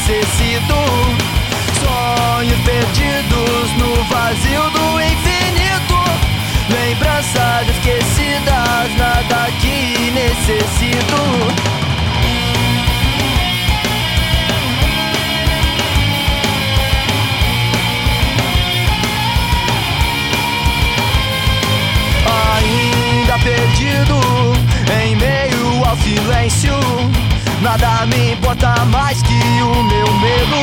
necessito. Sonhos perdidos no vazio do infinito. Lembranças esquecidas, nada que necessito. Perdido em meio ao silêncio, nada me importa mais que o meu medo.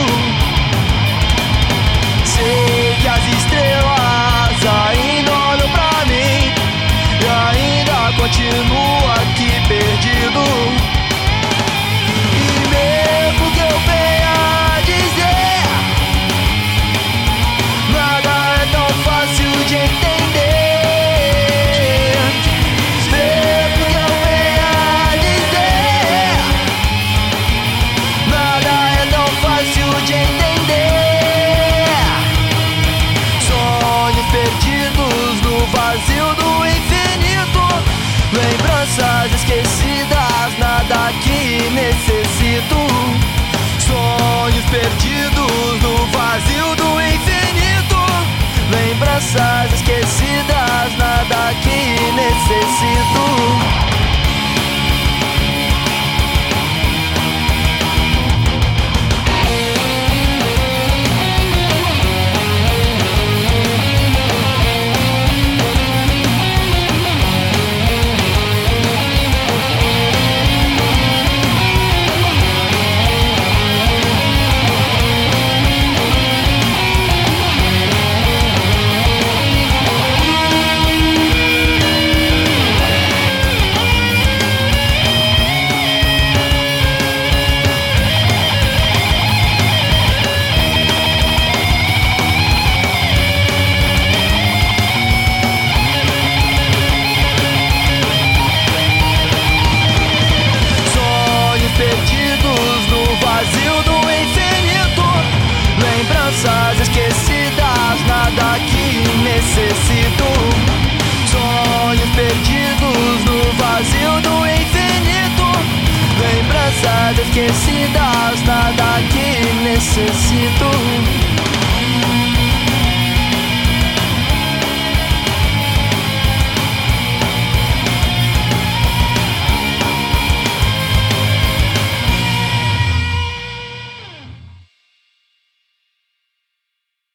Sei que as estrelas ainda olham pra mim e ainda continuo aqui perdido. E mesmo que eu venha dizer, nada é tão fácil de entender. Lembranças esquecidas, nada que necessito. Sonhos perdidos no vazio do infinito. Lembranças esquecidas, nada que necessito. Esquecidas, nada que necessito. Sonhos perdidos no vazio do infinito. Lembranças esquecidas, nada que necessito.